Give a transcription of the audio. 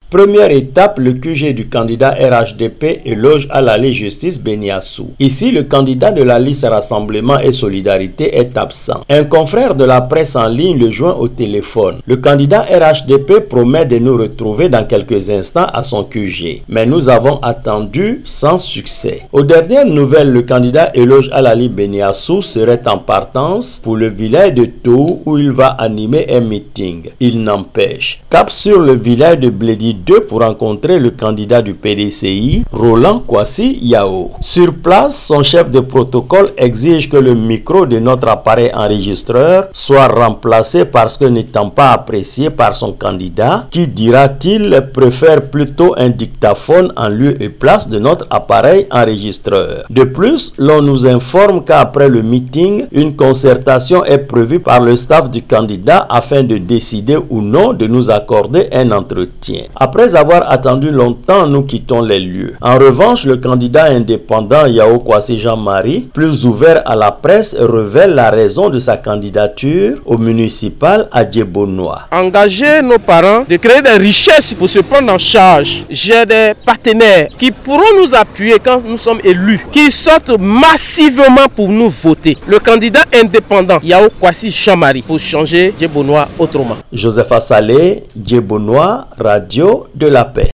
Première étape, le QG du candidat RHDP éloge Alali Justice Beniassou. Ici, le candidat de la liste Rassemblement et Solidarité est absent. Un confrère de la presse en ligne le joint au téléphone. Le candidat RHDP promet de nous retrouver dans quelques instants à son QG. Mais nous avons attendu sans succès. Aux dernières nouvelles, le candidat éloge Alali Beniassou serait en partance pour le village de Tou où il va animer un meeting. Il n'empêche. Cap sur le village de Blédi 2 pour rencontrer le candidat du PDCI, Roland Kwasi Yao. Sur place, son chef de protocole exige que le micro de notre appareil enregistreur soit remplacé parce que n'étant pas apprécié par son candidat, qui dira-t-il préfère plutôt un dictaphone en lieu et place de notre appareil enregistreur. De plus, l'on nous informe qu'après le meeting, une concertation est prévue par le staff du candidat afin de décider ou non de nous accorder un entretien. Après avoir attendu longtemps, nous quittons les lieux. En revanche, le candidat indépendant Yao Kwasi Jean-Marie, plus ouvert à la presse, révèle la raison de sa candidature au municipal à Djebonois. Engager nos parents de créer des richesses pour se prendre en charge. J'ai des partenaires qui pourront nous appuyer quand nous sommes élus, qui sortent massivement pour nous voter. Le candidat indépendant Yao Kwasi Jean-Marie pour changer Djebonois autrement. Joseph Assalé, Djebonois, Radio de la Paix.